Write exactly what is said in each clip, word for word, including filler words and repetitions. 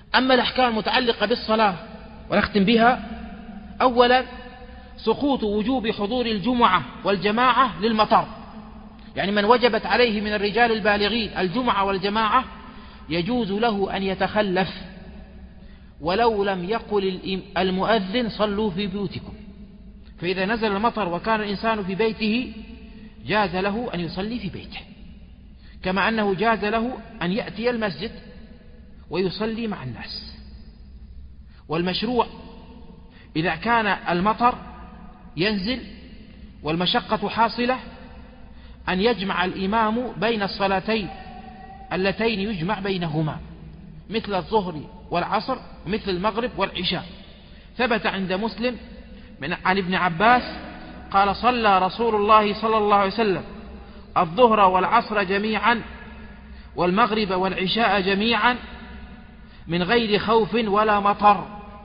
أما الأحكام المتعلقة بالصلاة ونختم بها: أولا، سقوط وجوب حضور الجمعة والجماعة للمطر، يعني من وجبت عليه من الرجال البالغين الجمعة والجماعة يجوز له أن يتخلف ولو لم يقل المؤذن صلوا في بيوتكم، فإذا نزل المطر وكان الإنسان في بيته جاز له أن يصلي في بيته، كما أنه جاز له أن يأتي المسجد ويصلي مع الناس. والمشروع إذا كان المطر ينزل والمشقة حاصلة أن يجمع الإمام بين الصلاتين اللتين يجمع بينهما، مثل الظهر والعصر ومثل المغرب والعشاء. ثبت عند مسلم من عن ابن عباس قال: صلى رسول الله صلى الله عليه وسلم الظهر والعصر جميعا والمغرب والعشاء جميعا من غير خوف ولا مطر.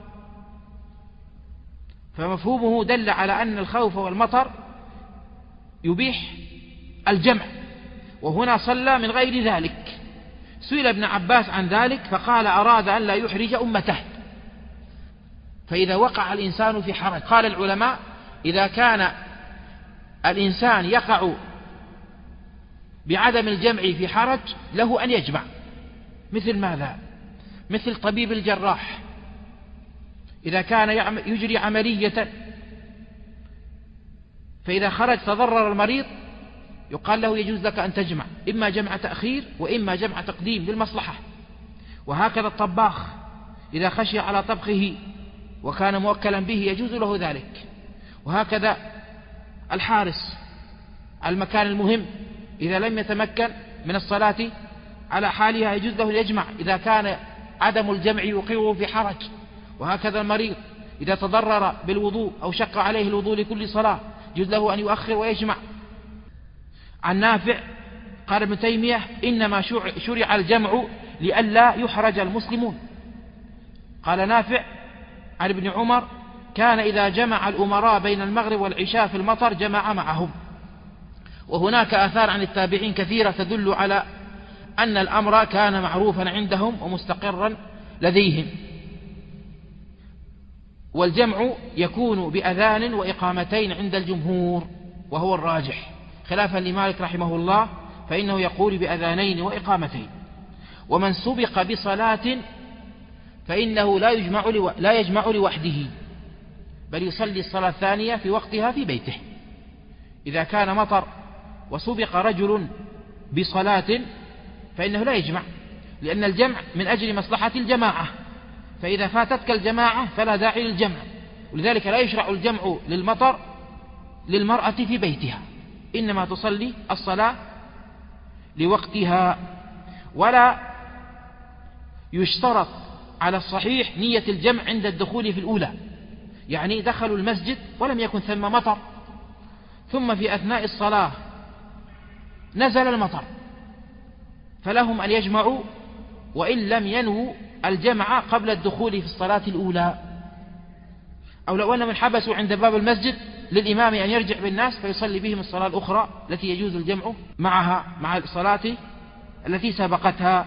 فمفهومه دل على أن الخوف والمطر يبيح الجمع، وهنا صلى من غير ذلك. سئل ابن عباس عن ذلك فقال: أراد أن لا يحرج أمته. فإذا وقع الإنسان في حرج، قال العلماء: إذا كان الإنسان يقع بعدم الجمع في حرج له أن يجمع. مثل ماذا؟ مثل طبيب الجراح إذا كان يجري عملية فإذا خرج تضرر المريض يقال له يجوز لك أن تجمع، إما جمع تأخير وإما جمع تقديم للمصلحة. وهكذا الطباخ إذا خشي على طبخه وكان موكلا به يجوز له ذلك. وهكذا الحارس على المكان المهم إذا لم يتمكن من الصلاة على حالها يجوز له يجمع إذا كان عدم الجمع يوقعه في حرج. وهكذا المريض إذا تضرر بالوضوء أو شق عليه الوضوء لكل صلاة يجوز له أن يؤخر ويجمع. عن نافع قال ابن تيمية: إنما شرع الجمع لئلا يحرج المسلمون. قال نافع عن ابن عمر: كان إذا جمع الأمراء بين المغرب والعشاء في المطر جمع معهم. وهناك آثار عن التابعين كثيرة تدل على أن الأمر كان معروفا عندهم ومستقرا لديهم. والجمع يكون بأذان وإقامتين عند الجمهور وهو الراجح، خلافا لمالك رحمه الله فإنه يقول بأذانين وإقامتين. ومن سبق بصلاة فإنه لا يجمع لو... لا يجمع لوحده، بل يصلي الصلاة الثانية في وقتها في بيته. إذا كان مطر وسبق رجل بصلاة فإنه لا يجمع، لأن الجمع من أجل مصلحة الجماعة، فإذا فاتتك الجماعة فلا داعي للجمع. ولذلك لا يشرع الجمع للمطر للمرأة في بيتها، إنما تصلي الصلاة لوقتها. ولا يشترط على الصحيح نية الجمع عند الدخول في الأولى، يعني دخلوا المسجد ولم يكن ثم مطر، ثم في أثناء الصلاة نزل المطر، فلهم أن يجمعوا وإن لم ينووا الجمع قبل الدخول في الصلاة الأولى. أو لو أنهم انحبسوا عند باب المسجد للإمام أن يرجع بالناس فيصلي بهم الصلاة الأخرى التي يجوز الجمع معها مع الصلاة التي سبقتها.